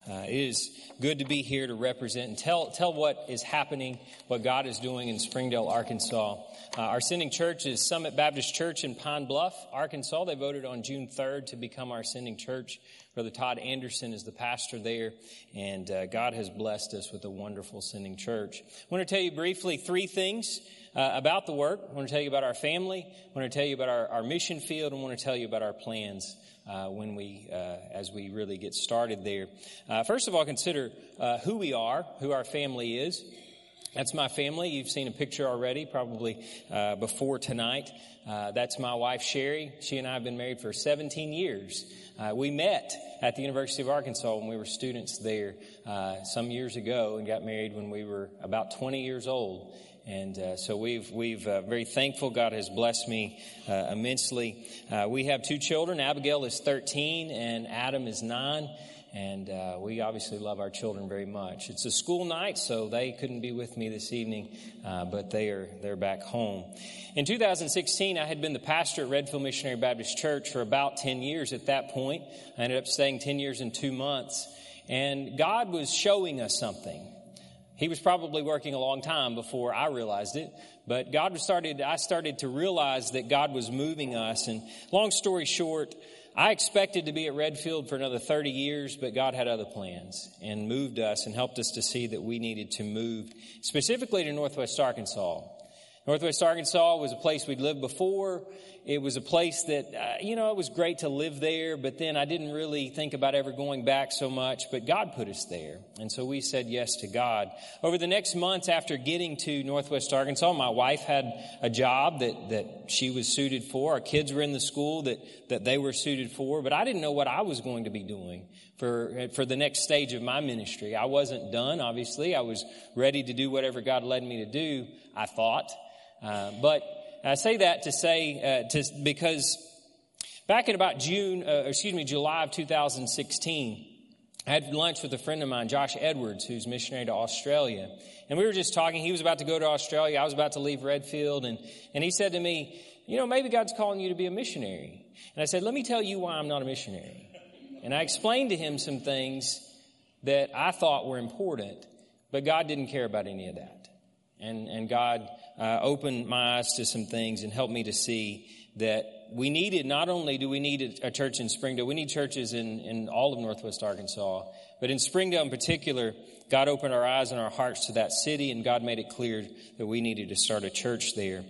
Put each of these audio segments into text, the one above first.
It is good to be here to represent and tell what is happening, what God is doing in Springdale, Arkansas. Our sending church is Summit Baptist Church in Pine Bluff, Arkansas. They voted on June 3rd to become our sending church. Brother Todd Anderson is the pastor there, and God has blessed us with a wonderful sending church. I want to tell you briefly three things about the work. I want to tell you about our family. I want to tell you about our mission field. And I want to tell you about our plans as we really get started there. First of all, consider who we are, who our family is. That's my family. You've seen a picture already, probably before tonight. That's my wife, Sherry. She and I have been married for 17 years. We met at the University of Arkansas when we were students there some years ago and got married when we were about 20 years old. And so we've very thankful. God has blessed me immensely. We have two children. Abigail is 13 and Adam is 9. And we obviously love our children very much. It's a school night, so they couldn't be with me this evening, but they're back home. In 2016, I had been the pastor at Redfield Missionary Baptist Church for about 10 years at that point. I ended up staying 10 years and 2 months. And God was showing us something. He was probably working a long time before I realized it, but I started to realize that God was moving us. And long story short, I expected to be at Redfield for another 30 years, but God had other plans and moved us and helped us to see that we needed to move specifically to Northwest Arkansas. Northwest Arkansas was a place we'd lived before. It was a place that, it was great to live there, but then I didn't really think about ever going back so much, but God put us there. And so we said yes to God. Over the next months after getting to Northwest Arkansas, my wife had a job that she was suited for. Our kids were in the school that they were suited for, but I didn't know what I was going to be doing for the next stage of my ministry. I wasn't done, obviously. I was ready to do whatever God led me to do, I thought. But I say that because back in about July of 2016, I had lunch with a friend of mine, Josh Edwards, who's missionary to Australia. And we were just talking. He was about to go to Australia. I was about to leave Redfield. And he said to me, maybe God's calling you to be a missionary. And I said, let me tell you why I'm not a missionary. And I explained to him some things that I thought were important, but God didn't care about any of that. And God opened my eyes to some things and helped me to see that not only do we need a church in Springdale, we need churches in all of Northwest Arkansas. But in Springdale in particular, God opened our eyes and our hearts to that city, and God made it clear that we needed to start a church there.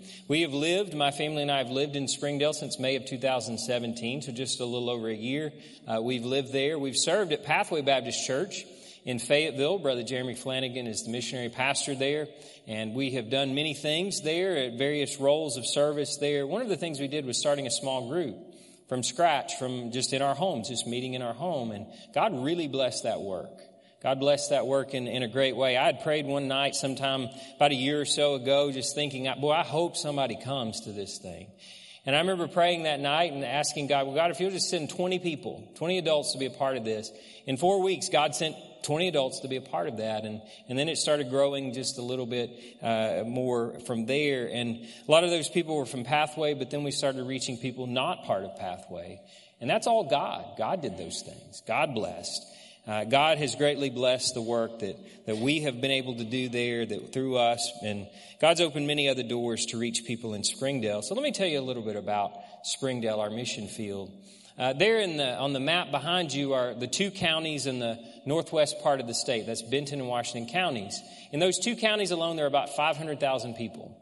My family and I have lived in Springdale since May of 2017, so just a little over a year. We've lived there. We've served at Pathway Baptist Church in Fayetteville. Brother Jeremy Flanagan is the missionary pastor there, and we have done many things there at various roles of service there. One of the things we did was starting a small group from scratch, from just in our homes, just meeting in our home, and God really blessed that work. God blessed that work in a great way. I had prayed one night sometime about a year or so ago, just thinking, I hope somebody comes to this thing. And I remember praying that night and asking God, well, God, if you'll just send 20 people, 20 adults to be a part of this. In 4 weeks, God sent 20 adults to be a part of that. And then it started growing just a little bit more from there. And a lot of those people were from Pathway, but then we started reaching people not part of Pathway. And that's all God. God did those things. God blessed. God has greatly blessed the work that we have been able to do there through us. And God's opened many other doors to reach people in Springdale. So let me tell you a little bit about Springdale, our mission field. There on the map behind you are the two counties in the northwest part of the state. That's Benton and Washington counties. In those two counties alone, there are about 500,000 people.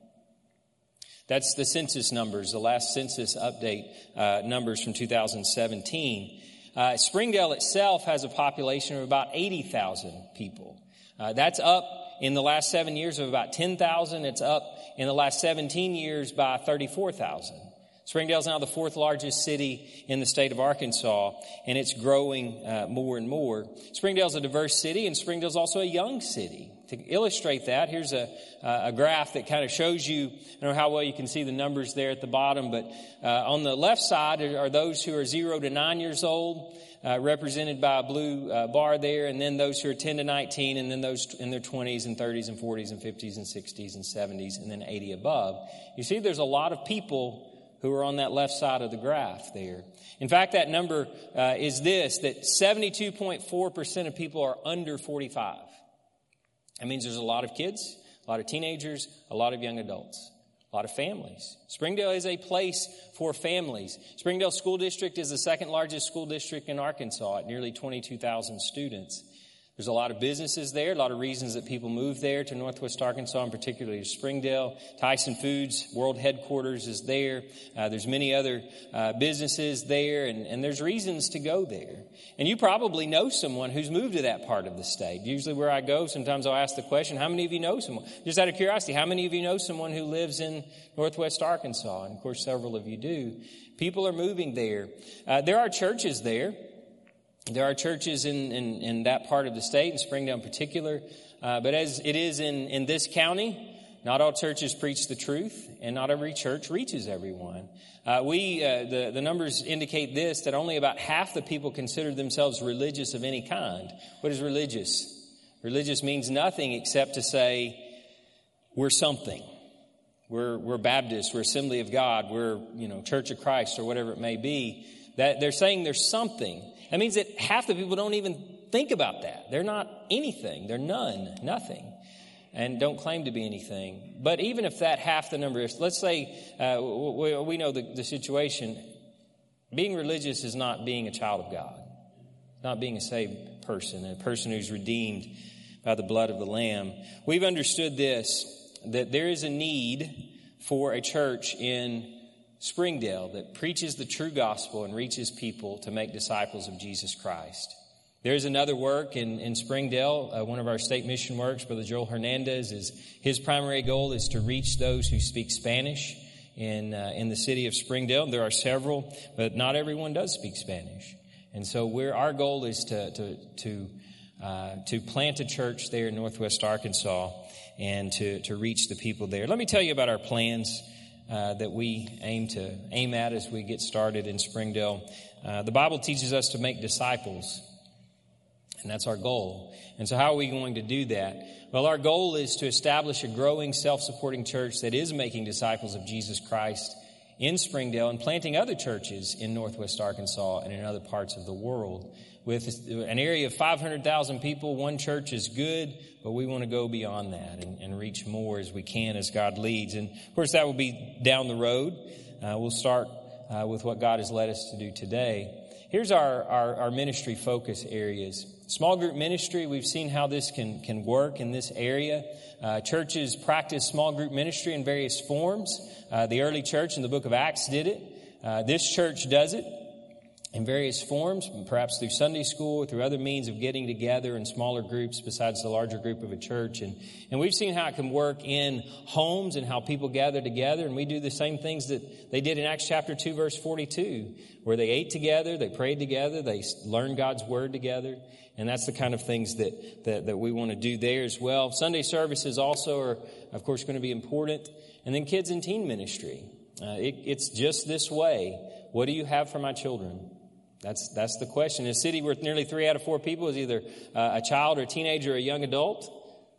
That's the census numbers, the last census update numbers from 2017. Springdale itself has a population of about 80,000 people. That's up in the last 7 years of about 10,000. It's up in the last 17 years by 34,000. Springdale is now the fourth largest city in the state of Arkansas, and it's growing more and more. Springdale is a diverse city, and Springdale is also a young city. To illustrate that, here's a graph that kind of shows you, I don't know how well you can see the numbers there at the bottom, but on the left side are those who are 0 to 9 years old, represented by a blue bar there, and then those who are 10 to 19, and then those in their 20s and 30s and 40s and 50s and 60s and 70s, and then 80 above. You see, there's a lot of people who are on that left side of the graph there. In fact, that number is this, that 72.4% of people are under 45. That means there's a lot of kids, a lot of teenagers, a lot of young adults, a lot of families. Springdale is a place for families. Springdale School District is the second largest school district in Arkansas at nearly 22,000 students. There's a lot of businesses there, a lot of reasons that people move there to Northwest Arkansas, and particularly to Springdale. Tyson Foods World Headquarters is there. There's many other businesses there, and there's reasons to go there. And you probably know someone who's moved to that part of the state. Usually where I go, sometimes I'll ask the question, how many of you know someone? Just out of curiosity, how many of you know someone who lives in Northwest Arkansas? And of course, several of you do. People are moving there. There are churches there. There are churches in that part of the state, in Springdale in particular. But as it is in this county, not all churches preach the truth, and not every church reaches everyone. The numbers indicate this, that only about half the people consider themselves religious of any kind. What is religious? Religious means nothing except to say, we're something. We're Baptist, we're Assembly of God, we're, Church of Christ, or whatever it may be. That they're saying there's something. That means that half the people don't even think about that. They're not anything. They're nothing, and don't claim to be anything. But even if that half the number is, let's say we know the situation. Being religious is not being a child of God, not being a saved person, a person who's redeemed by the blood of the Lamb. We've understood this, that there is a need for a church in Springdale that preaches the true gospel and reaches people to make disciples of Jesus Christ. There's another work in Springdale, one of our state mission works, Brother Joel Hernandez, his primary goal is to reach those who speak Spanish in the city of Springdale. There are several, but not everyone does speak Spanish. And so our goal is to plant a church there in Northwest Arkansas and to reach the people there. Let me tell you about our plans that we aim at as we get started in Springdale. The Bible teaches us to make disciples, and that's our goal. And so how are we going to do that? Well, our goal is to establish a growing, self-supporting church that is making disciples of Jesus Christ in Springdale and planting other churches in Northwest Arkansas and in other parts of the world. With an area of 500,000 people, one church is good, but we want to go beyond that and reach more as we can as God leads. And, of course, that will be down the road. We'll start with what God has led us to do today. Here's our ministry focus areas. Small group ministry, we've seen how this can work in this area. Churches practice small group ministry in various forms. The early church in the book of Acts did it. This church does it in various forms, perhaps through Sunday school, through other means of getting together in smaller groups besides the larger group of a church. And we've seen how it can work in homes and how people gather together. And we do the same things that they did in Acts chapter 2, verse 42, where they ate together, they prayed together, they learned God's word together. And that's the kind of things that we want to do there as well. Sunday services also are, of course, going to be important. And then kids and teen ministry. It's just this way. What do you have for my children? That's the question. In a city where nearly 3 out of 4 people is either a child or a teenager or a young adult,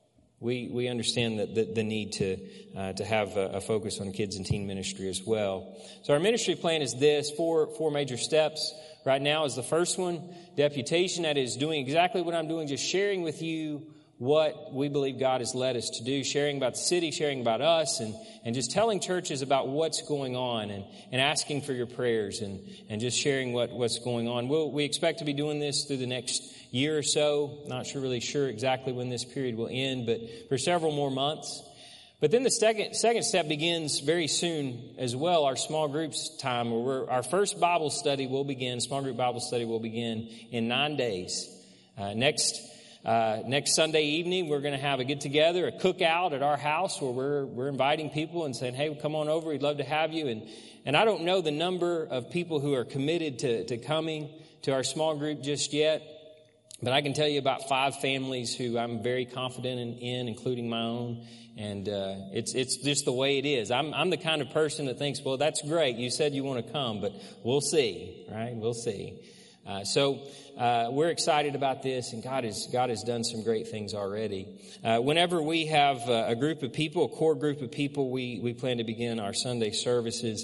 we understand that the need to have a focus on kids and teen ministry as well. So our ministry plan is this, four major steps. Right now is the first one, deputation. That is doing exactly what I'm doing, just sharing with you what we believe God has led us to do, sharing about the city, sharing about us, and just telling churches about what's going on and asking for your prayers and just sharing what's going on. We expect to be doing this through the next year or so. Not really sure exactly when this period will end, but for several more months. But then the second step begins very soon as well, our small groups time, where our first Bible study will begin, small group Bible study will begin in 9 days. Next Sunday evening, we're going to have a get-together, a cookout at our house where we're inviting people and saying, hey, come on over. We'd love to have you. And I don't know the number of people who are committed to coming to our small group just yet, but I can tell you about 5 families who I'm very confident in, including my own. And it's just the way it is. I'm the kind of person that thinks, well, that's great. You said you want to come, but we'll see, right? We'll see. So we're excited about this, and God has done some great things already. Whenever we have a group of people, a core group of people, we plan to begin our Sunday services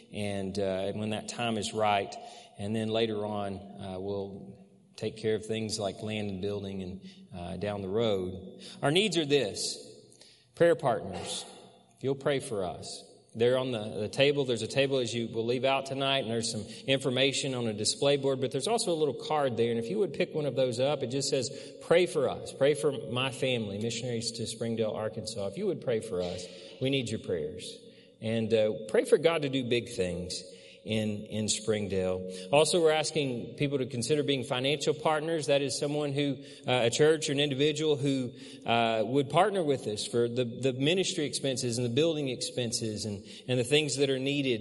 and when that time is right. And then later on, we'll take care of things like land and building and down the road. Our needs are this: prayer partners. If you'll pray for us. There on the table, there's a table as you will leave out tonight, and there's some information on a display board, but there's also a little card there, and if you would pick one of those up, it just says, pray for us, pray for my family, missionaries to Springdale, Arkansas. If you would pray for us, we need your prayers. And pray for God to do big things in Springdale. Also, we're asking people to consider being financial partners. That is someone who, a church or an individual who would partner with us for the ministry expenses and the building expenses and the things that are needed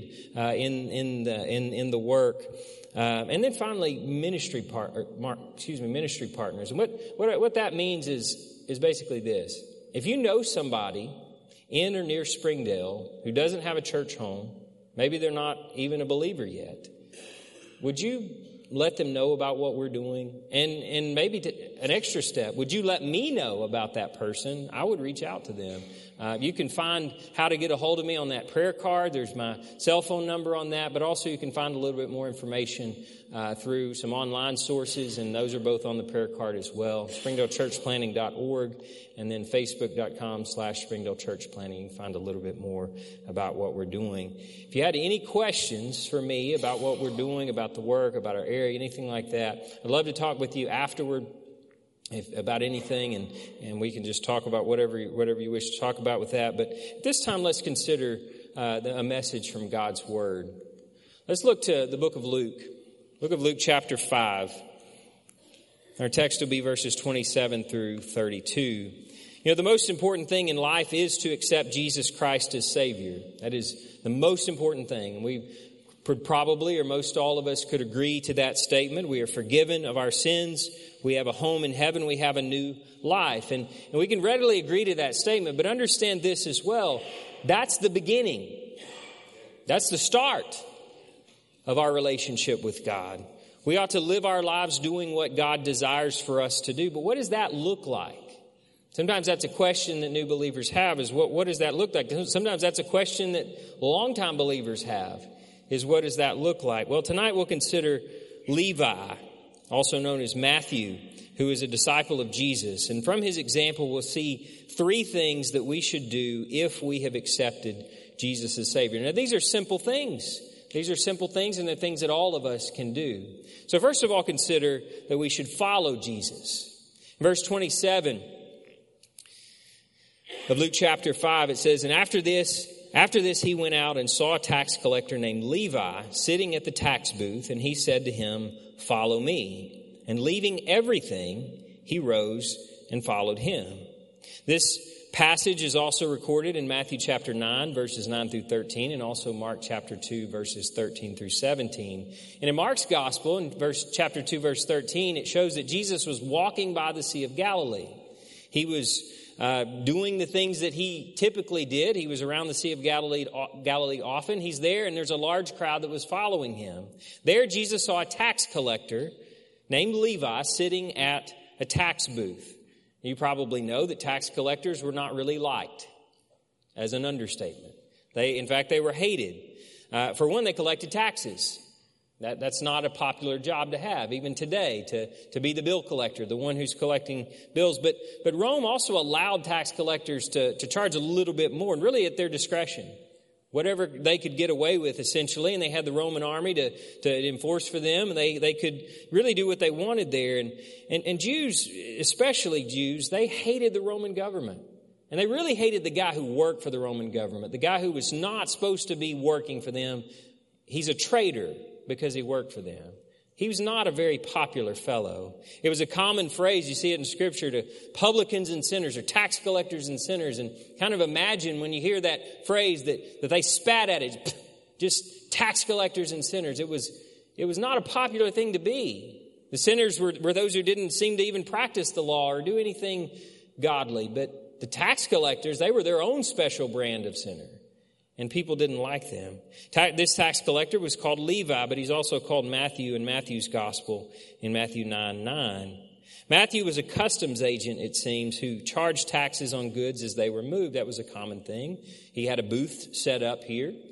in the work. And then finally, ministry partners. And what that means is basically this: if you know somebody in or near Springdale who doesn't have a church home, maybe they're not even a believer yet, would you let them know about what we're doing? And maybe an extra step, would you let me know about that person? I would reach out to them. You can find how to get a hold of me on that prayer card. There's my cell phone number on that, but also you can find a little bit more information through some online sources, and those are both on the prayer card as well. SpringdaleChurchPlanning.org, and then Facebook.com/SpringdaleChurchPlanning. You can find a little bit more about what we're doing. If you had any questions for me about what we're doing, about the work, about our area, anything like that, I'd love to talk with you afterward about anything, and we can just talk about whatever you wish to talk about with that. But this time, let's consider a message from God's Word. Let's look to the book of Luke. Book of Luke chapter 5. Our text will be verses 27 through 32. You know, the most important thing in life is to accept Jesus Christ as Savior. That is the most important thing. And we probably, or most all of us, could agree to that statement. We are forgiven of our sins. We have a home in heaven. We have a new life. And we can readily agree to that statement. But understand this as well. That's the beginning. That's the start of our relationship with God. We ought to live our lives doing what God desires for us to do. But what does that look like? Sometimes that's a question that new believers have, is what does that look like? Sometimes that's a question that longtime believers have, is what does that look like? Well, tonight we'll consider Levi, also known as Matthew, who is a disciple of Jesus. And from his example, we'll see three things that we should do if we have accepted Jesus as Savior. Now, these are simple things. These are simple things, and they're things that all of us can do. So first of all, consider that we should follow Jesus. Verse 27 of Luke chapter 5, it says, "And after this he went out and saw a tax collector named Levi sitting at the tax booth, and he said to him, 'Follow me.' And leaving everything, he rose and followed him." This passage is also recorded in Matthew chapter 9, verses 9 through 13, and also Mark chapter 2, verses 13 through 17. And in Mark's gospel, in chapter 2, verse 13, it shows that Jesus was walking by the Sea of Galilee. He was doing the things that he typically did. He was around the Sea of Galilee often. He's there, and there's a large crowd that was following him. There, Jesus saw a tax collector named Levi sitting at a tax booth. You probably know that tax collectors were not really liked, as an understatement. In fact, they were hated. For one, they collected taxes. That's not a popular job to have, even today, to be the bill collector, the one who's collecting bills. But Rome also allowed tax collectors to charge a little bit more, and really at their discretion. Whatever they could get away with, essentially, and they had the Roman army to enforce for them, and they could really do what they wanted there. And Jews, especially Jews, they hated the Roman government. And they really hated the guy who worked for the Roman government, the guy who was not supposed to be working for them. He's a traitor because he worked for them. He was not a very popular fellow. It was a common phrase, you see it in Scripture, to publicans and sinners, or tax collectors and sinners. And kind of imagine when you hear that phrase that they spat at it, just tax collectors and sinners. It was not a popular thing to be. The sinners were those who didn't seem to even practice the law or do anything godly. But the tax collectors, they were their own special brand of sinner. And people didn't like them. This tax collector was called Levi, but he's also called Matthew in Matthew's gospel in Matthew 9:9. Matthew was a customs agent, it seems, who charged taxes on goods as they were moved. That was a common thing. He had a booth set up here.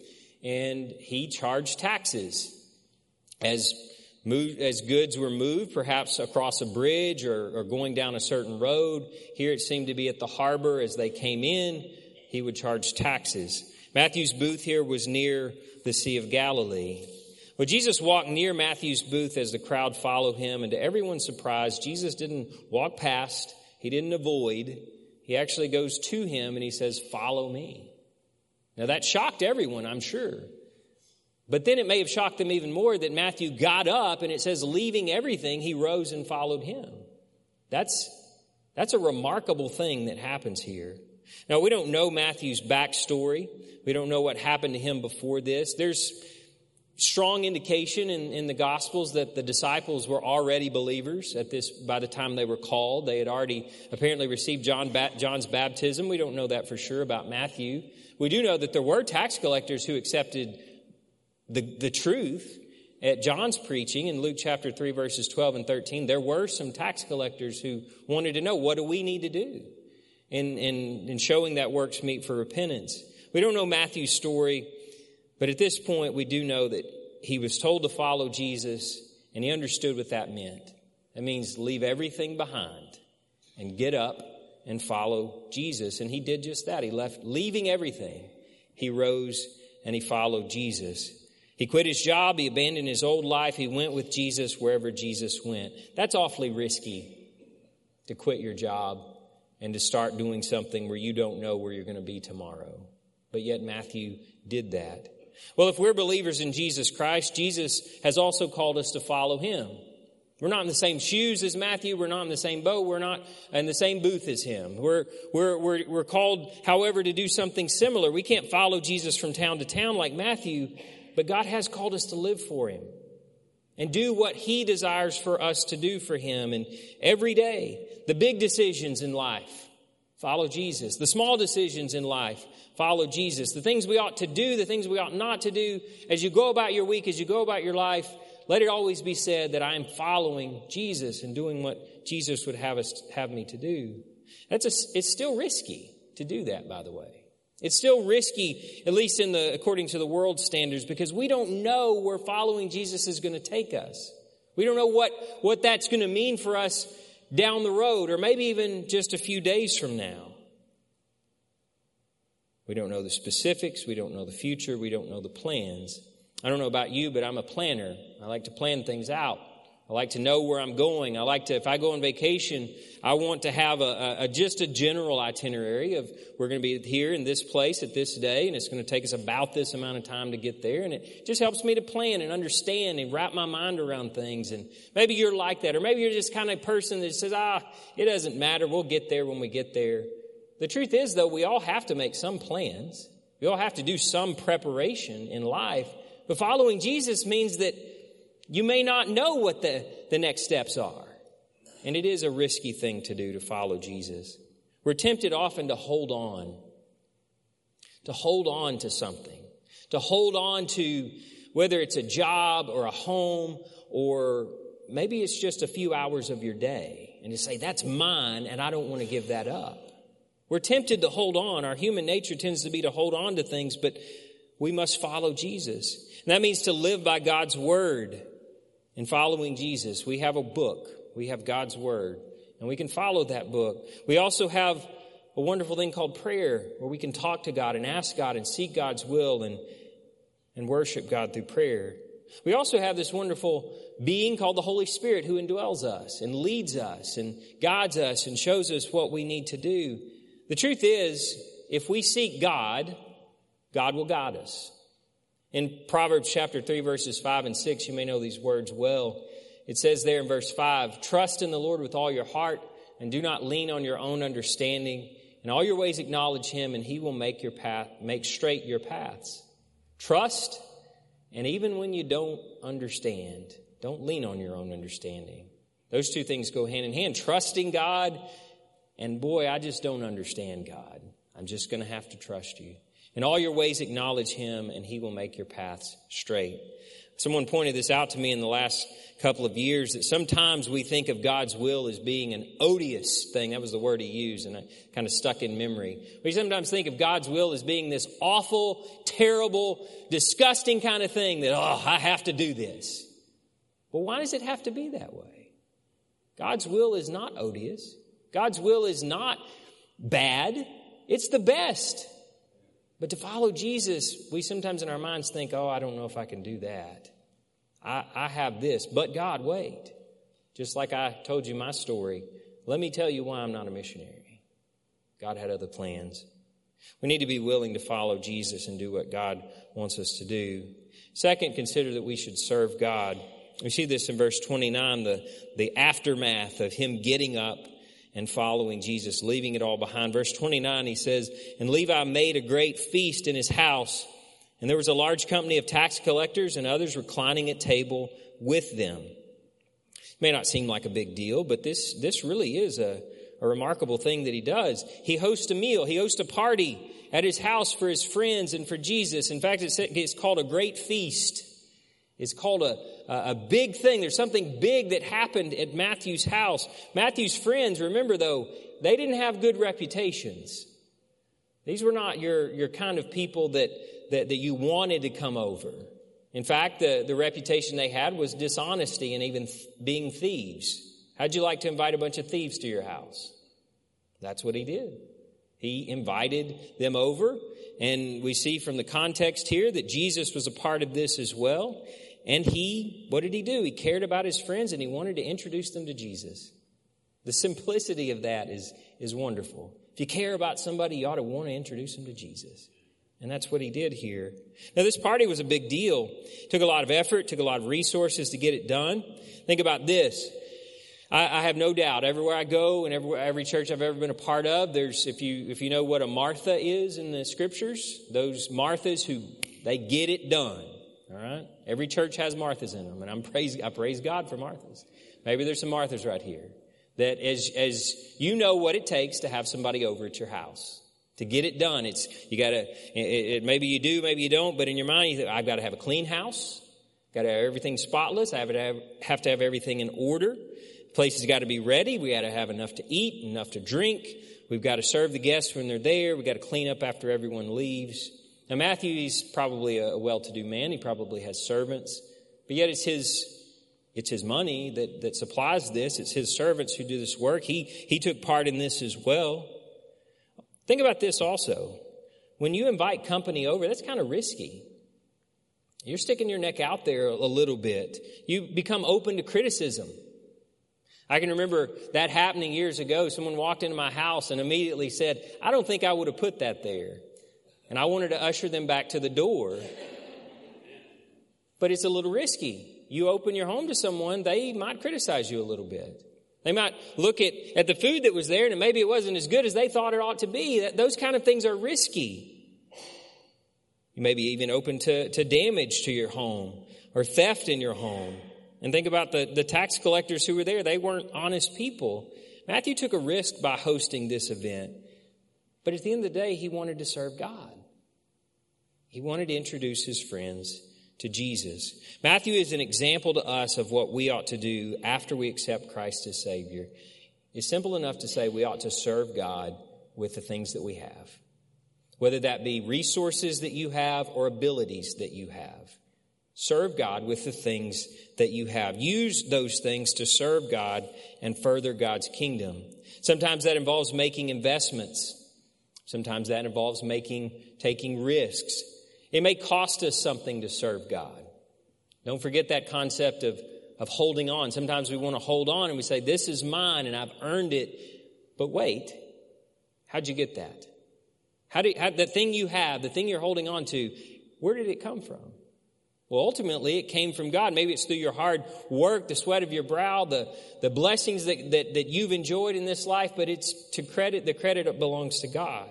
and he charged taxes. As goods were moved, perhaps across a bridge or going down a certain road, here it seemed to be at the harbor as they came in, he would charge taxes. Matthew's booth here was near the Sea of Galilee. Well, Jesus walked near Matthew's booth as the crowd followed him, and to everyone's surprise, Jesus didn't walk past, he didn't avoid, he actually goes to him and he says, "Follow me." Now that shocked everyone, I'm sure. But then it may have shocked them even more that Matthew got up and it says, leaving everything, he rose and followed him. That's a remarkable thing that happens here. Now, we don't know Matthew's backstory. We don't know what happened to him before this. There's strong indication in the Gospels that the disciples were already believers by the time they were called. They had already apparently received John's baptism. We don't know that for sure about Matthew. We do know that there were tax collectors who accepted the truth at John's preaching in Luke chapter 3, verses 12 and 13. There were some tax collectors who wanted to know, what do we need to do in showing that works meet for repentance? We don't know Matthew's story, but at this point we do know that he was told to follow Jesus, and he understood what that meant. That means leave everything behind and get up and follow Jesus. And he did just that. He left, leaving everything. He rose and he followed Jesus. He quit his job. He abandoned his old life. He went with Jesus wherever Jesus went. That's awfully risky, to quit your job and to start doing something where you don't know where you're going to be tomorrow. But yet Matthew did that. Well, if we're believers in Jesus Christ, Jesus has also called us to follow him. We're not in the same shoes as Matthew. We're not in the same boat. We're not in the same booth as him. We're called, however, to do something similar. We can't follow Jesus from town to town like Matthew, but God has called us to live for him and do what he desires for us to do for him. And every day, the big decisions in life, follow Jesus. The small decisions in life, follow Jesus. The things we ought to do, the things we ought not to do. As you go about your week, as you go about your life, let it always be said that I am following Jesus and doing what Jesus would have me to do. It's still risky to do that, by the way. It's still risky, at least according to the world standards, because we don't know where following Jesus is going to take us. We don't know what that's going to mean for us down the road, or maybe even just a few days from now. We don't know the specifics. We don't know the future. We don't know the plans. I don't know about you, but I'm a planner. I like to plan things out. I like to know where I'm going. I like to, if I go on vacation, I want to have just a general itinerary of we're going to be here in this place at this day, and it's going to take us about this amount of time to get there. And it just helps me to plan and understand and wrap my mind around things. And maybe you're like that, or maybe you're just kind of person that says, it doesn't matter. We'll get there when we get there. The truth is, though, we all have to make some plans. We all have to do some preparation in life. But following Jesus means that you may not know what the next steps are. And it is a risky thing to do, to follow Jesus. We're tempted often to hold on to something, to hold on to whether it's a job or a home, or maybe it's just a few hours of your day, and to say, that's mine and I don't want to give that up. We're tempted to hold on. Our human nature tends to be to hold on to things, but we must follow Jesus. And that means to live by God's word. In following Jesus, we have a book. We have God's word, and we can follow that book. We also have a wonderful thing called prayer, where we can talk to God and ask God and seek God's will and worship God through prayer. We also have this wonderful being called the Holy Spirit, who indwells us and leads us and guides us and shows us what we need to do. The truth is, if we seek God, God will guide us. In Proverbs chapter 3, verses 5 and 6, you may know these words well. It says there in verse 5, trust in the Lord with all your heart and do not lean on your own understanding. In all your ways acknowledge him, and he will make straight your paths. Trust, and even when you don't understand, don't lean on your own understanding. Those two things go hand in hand. Trusting God, and boy, I just don't understand God. I'm just going to have to trust you. In all your ways acknowledge him, and he will make your paths straight. Someone pointed this out to me in the last couple of years, that sometimes we think of God's will as being an odious thing. That was the word he used, and it kind of stuck in memory. We sometimes think of God's will as being this awful, terrible, disgusting kind of thing that, I have to do this. Well, why does it have to be that way? God's will is not odious. God's will is not bad. It's the best. But to follow Jesus, we sometimes in our minds think, I don't know if I can do that. I have this, but God, wait. Just like I told you my story, let me tell you why I'm not a missionary. God had other plans. We need to be willing to follow Jesus and do what God wants us to do. Second, consider that we should serve God. We see this in verse 29, the aftermath of him getting up and following Jesus, leaving it all behind. Verse 29, he says, "And Levi made a great feast in his house, and there was a large company of tax collectors and others reclining at table with them." It may not seem like a big deal, but this really is a remarkable thing that he does. He hosts a meal. He hosts a party at his house for his friends and for Jesus. In fact, it's called a great feast. It's called a big thing. There's something big that happened at Matthew's house. Matthew's friends, remember though, they didn't have good reputations. These were not your kind of people that you wanted to come over. In fact, the reputation they had was dishonesty and even being thieves. How'd you like to invite a bunch of thieves to your house? That's what he did. He invited them over, and we see from the context here that Jesus was a part of this as well. And what did he do? He cared about his friends and he wanted to introduce them to Jesus. The simplicity of that is wonderful. If you care about somebody, you ought to want to introduce them to Jesus. And that's what he did here. Now, this party was a big deal. It took a lot of effort, took a lot of resources to get it done. Think about this. I have no doubt everywhere I go and every church I've ever been a part of, if you know what a Martha is in the scriptures, those Marthas they get it done. All right? Every church has Marthas in them, and I praise God for Marthas. Maybe there's some Marthas right here. That as you know what it takes to have somebody over at your house. To get it done, maybe you do, maybe you don't, but in your mind you think, I've got to have a clean house. Got to have everything spotless. I have to have everything in order. Place has got to be ready. We got to have enough to eat, enough to drink. We've got to serve the guests when they're there. We've got to clean up after everyone leaves. Now, Matthew, he's probably a well-to-do man. He probably has servants. But yet it's his money that supplies this. It's his servants who do this work. He took part in this as well. Think about this also. When you invite company over, that's kind of risky. You're sticking your neck out there a little bit. You become open to criticism. I can remember that happening years ago. Someone walked into my house and immediately said, "I don't think I would have put that there." And I wanted to usher them back to the door. But it's a little risky. You open your home to someone, they might criticize you a little bit. They might look at the food that was there and maybe it wasn't as good as they thought it ought to be. Those kind of things are risky. You may be even open to damage to your home or theft in your home. And think about the tax collectors who were there. They weren't honest people. Matthew took a risk by hosting this event. But at the end of the day, he wanted to serve God. He wanted to introduce his friends to Jesus. Matthew is an example to us of what we ought to do after we accept Christ as Savior. It's simple enough to say we ought to serve God with the things that we have. Whether that be resources that you have or abilities that you have. Serve God with the things that you have. Use those things to serve God and further God's kingdom. Sometimes that involves making investments. Sometimes that involves taking risks. It may cost us something to serve God. Don't forget that concept of holding on. Sometimes we want to hold on and we say, this is mine and I've earned it. But wait, how'd you get that? The thing you have, the thing you're holding on to, where did it come from? Well, ultimately, it came from God. Maybe it's through your hard work, the sweat of your brow, the blessings that you've enjoyed in this life, but it's the credit belongs to God.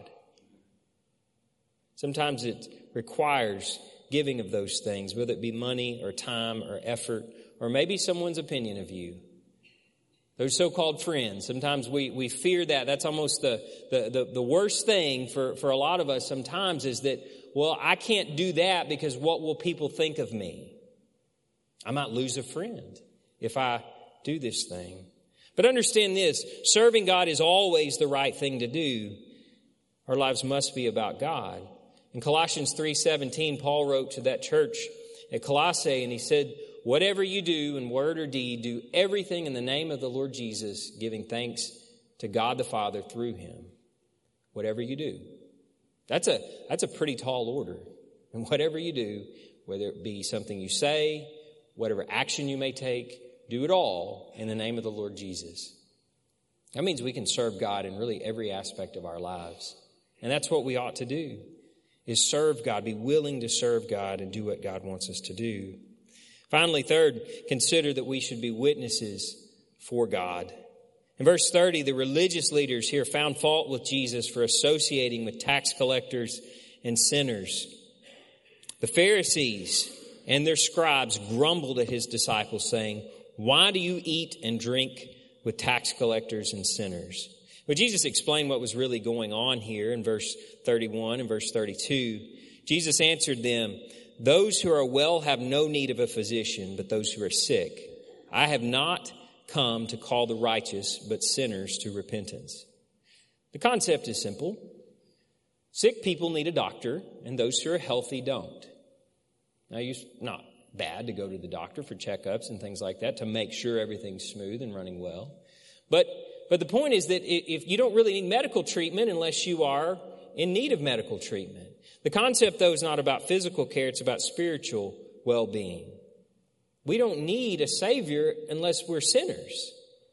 Sometimes it requires giving of those things, whether it be money or time or effort, or maybe someone's opinion of you. Those so-called friends, sometimes we fear that. That's almost the worst thing for a lot of us sometimes is that, well, I can't do that because what will people think of me? I might lose a friend if I do this thing. But understand this, serving God is always the right thing to do. Our lives must be about God. In Colossians 3:17, Paul wrote to that church at Colossae, and he said, whatever you do in word or deed, do everything in the name of the Lord Jesus, giving thanks to God the Father through him. Whatever you do. That's a pretty tall order. And whatever you do, whether it be something you say, whatever action you may take, do it all in the name of the Lord Jesus. That means we can serve God in really every aspect of our lives. And that's what we ought to do, is serve God, be willing to serve God and do what God wants us to do. Finally, third, consider that we should be witnesses for God. In verse 30, the religious leaders here found fault with Jesus for associating with tax collectors and sinners. The Pharisees and their scribes grumbled at his disciples, saying, why do you eat and drink with tax collectors and sinners? But Jesus explained what was really going on here in verse 31 and verse 32. Jesus answered them, those who are well have no need of a physician, but those who are sick. I have not come to call the righteous, but sinners to repentance. The concept is simple. Sick people need a doctor, and those who are healthy don't. Now, it's not bad to go to the doctor for checkups and things like that to make sure everything's smooth and running well. But the point is that if you don't really need medical treatment unless you are in need of medical treatment. The concept, though, is not about physical care. It's about spiritual well-being. We don't need a Savior unless we're sinners.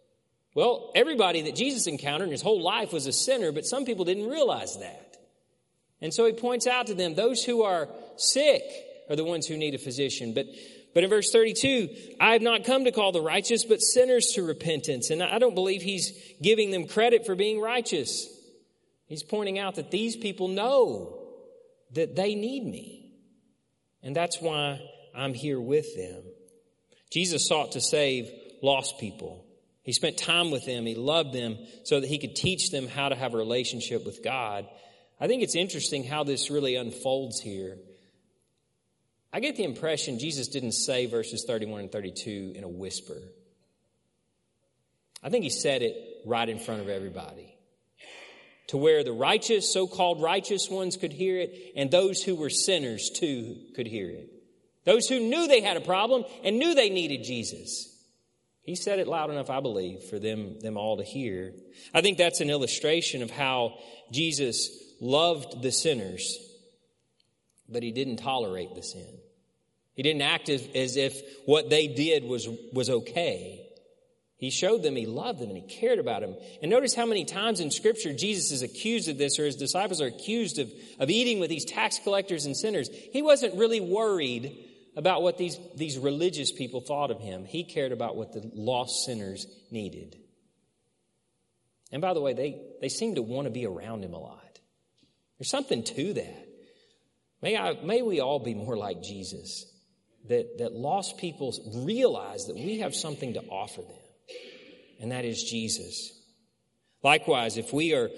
Well, everybody that Jesus encountered in his whole life was a sinner, but some people didn't realize that. And so he points out to them, those who are sick are the ones who need a physician. But in verse 32, I have not come to call the righteous, but sinners to repentance. And I don't believe he's giving them credit for being righteous. He's pointing out that these people know that they need me. And that's why I'm here with them. Jesus sought to save lost people. He spent time with them. He loved them so that he could teach them how to have a relationship with God. I think it's interesting how this really unfolds here. I get the impression Jesus didn't say verses 31 and 32 in a whisper. I think he said it right in front of everybody, to where the righteous, so-called righteous ones could hear it, and those who were sinners too could hear it. Those who knew they had a problem and knew they needed Jesus. He said it loud enough, I believe, for them all to hear. I think that's an illustration of how Jesus loved the sinners, but he didn't tolerate the sin. He didn't act as if what they did was okay. He showed them he loved them and he cared about them. And notice how many times in Scripture Jesus is accused of this, or his disciples are accused of eating with these tax collectors and sinners. He wasn't really worried about what these religious people thought of him. He cared about what the lost sinners needed. And by the way, they seem to want to be around him a lot. There's something to that. May we all be more like Jesus, that lost people realize that we have something to offer them, and that is Jesus. Likewise, if we are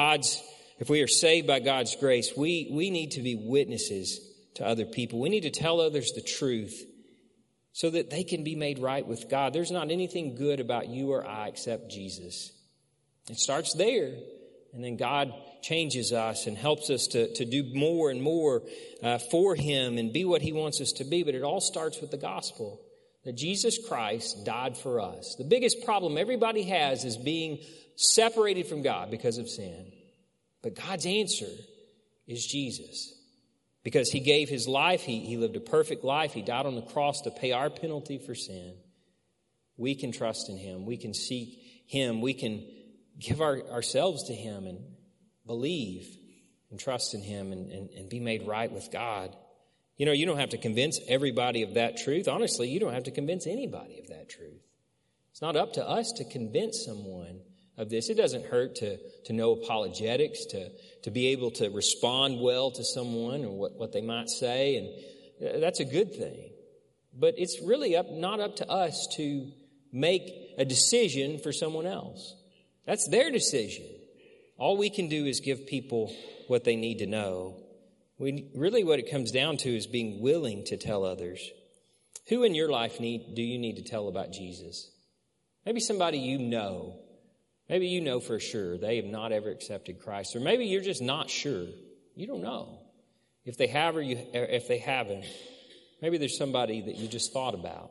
saved by God's grace, we need to be witnesses to other people. We need to tell others the truth so that they can be made right with God. There's not anything good about you or I except Jesus. It starts there, and then God changes us and helps us to do more and more for him and be what he wants us to be. But it all starts with the gospel, that Jesus Christ died for us. The biggest problem everybody has is being separated from God because of sin. But God's answer is Jesus. Because he gave his life, he lived a perfect life, he died on the cross to pay our penalty for sin. We can trust in him, we can seek him, we can give ourselves to him and believe and trust in him and be made right with God. You know, you don't have to convince everybody of that truth. Honestly, you don't have to convince anybody of that truth. It's not up to us to convince someone of this. It doesn't hurt to know apologetics, to be able to respond well to someone or what they might say, and that's a good thing. But it's really not up to us to make a decision for someone else. That's their decision. All we can do is give people what they need to know. What it comes down to is being willing to tell others. Who in your life do you need to tell about Jesus? Maybe somebody you know. Maybe you know for sure they have not ever accepted Christ. Or maybe you're just not sure. You don't know if they have or if they haven't. Maybe there's somebody that you just thought about.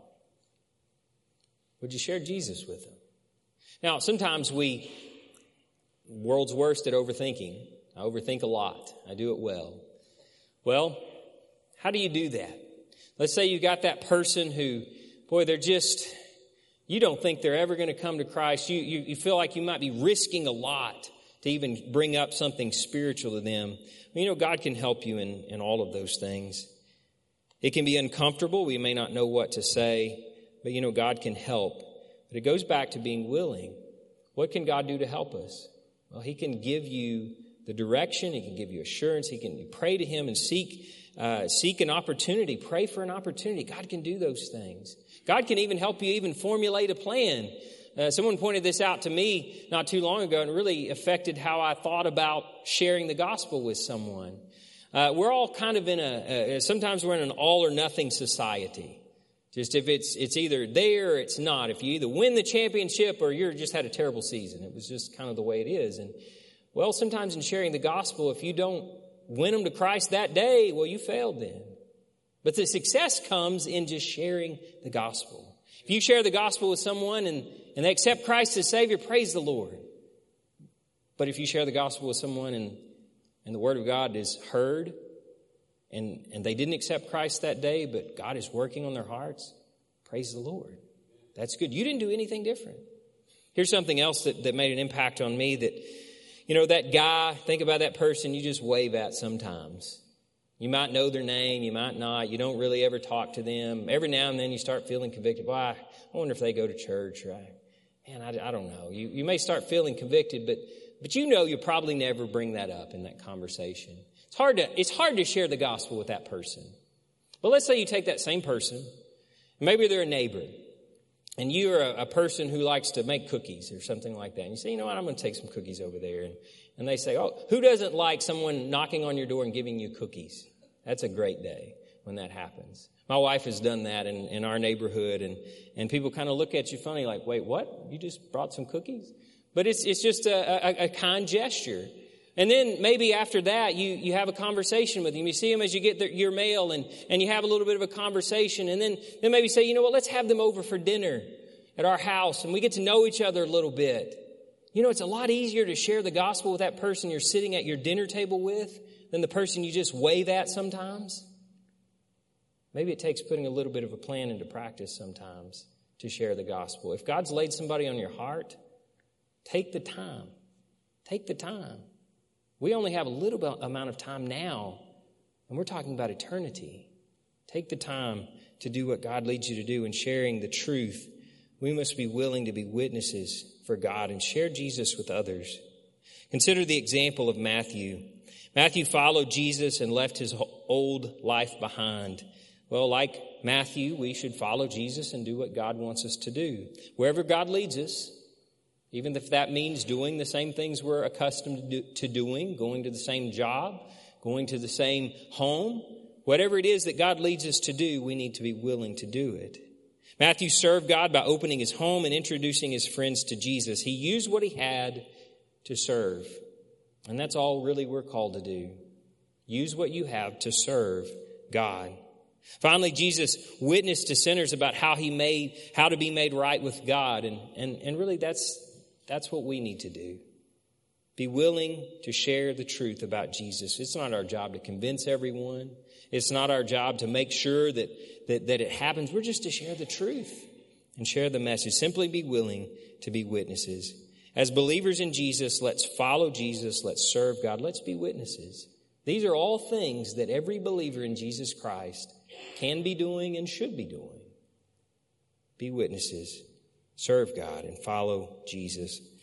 Would you share Jesus with them? Now, sometimes world's worst at overthinking. I overthink a lot. I do it well. Well, how do you do that? Let's say you got that person who, boy, you don't think they're ever going to come to Christ. You feel like you might be risking a lot to even bring up something spiritual to them. God can help you in all of those things. It can be uncomfortable. We may not know what to say, but God can help. But it goes back to being willing. What can God do to help us? Well, He can give you the direction. He can give you assurance. He can pray to Him and seek an opportunity. Pray for an opportunity. God can do those things. God can even help you even formulate a plan. Someone pointed this out to me not too long ago, and it really affected how I thought about sharing the gospel with someone. We're all kind of sometimes we're in an all or nothing society. Just if it's either there or it's not. If you either win the championship or you just had a terrible season. It was just kind of the way it is. And well, sometimes in sharing the gospel, if you don't win them to Christ that day, well, you failed then. But the success comes in just sharing the gospel. If you share the gospel with someone and they accept Christ as Savior, praise the Lord. But if you share the gospel with someone and the Word of God is heard and they didn't accept Christ that day, but God is working on their hearts, praise the Lord. That's good. You didn't do anything different. Here's something else that made an impact on me that, that guy, think about that person you just wave at sometimes. You might know their name, you might not. You don't really ever talk to them. Every now and then you start feeling convicted. Well, I wonder if they go to church. Right? Man, I don't know. You may start feeling convicted, but you'll probably never bring that up in that conversation. It's hard to share the gospel with that person. But let's say you take that same person, maybe they're a neighbor, and you're a person who likes to make cookies or something like that. And you say, you know what, I'm going to take some cookies over there. And they say, oh, who doesn't like someone knocking on your door and giving you cookies? That's a great day when that happens. My wife has done that in our neighborhood, and people kind of look at you funny like, wait, what? You just brought some cookies? But it's just a kind gesture. And then maybe after that, you have a conversation with him. You see him as you get your mail, and you have a little bit of a conversation. And then maybe say, you know what, let's have them over for dinner at our house, and we get to know each other a little bit. It's a lot easier to share the gospel with that person you're sitting at your dinner table with than the person you just wave at sometimes. Maybe it takes putting a little bit of a plan into practice sometimes to share the gospel. If God's laid somebody on your heart, take the time. Take the time. We only have a little amount of time now, and we're talking about eternity. Take the time to do what God leads you to do in sharing the truth. We must be willing to be witnesses for God and share Jesus with others. Consider the example of Matthew. Matthew followed Jesus and left his old life behind. Well, like Matthew, we should follow Jesus and do what God wants us to do. Wherever God leads us, even if that means doing the same things we're accustomed to doing, going to the same job, going to the same home, whatever it is that God leads us to do, we need to be willing to do it. Matthew served God by opening his home and introducing his friends to Jesus. He used what he had to serve. And that's all really we're called to do. Use what you have to serve God. Finally, Jesus witnessed to sinners about how to be made right with God. And really that's what we need to do. Be willing to share the truth about Jesus. It's not our job to convince everyone. It's not our job to make sure that it happens. We're just to share the truth and share the message. Simply be willing to be witnesses. As believers in Jesus, let's follow Jesus. Let's serve God. Let's be witnesses. These are all things that every believer in Jesus Christ can be doing and should be doing. Be witnesses, serve God, and follow Jesus.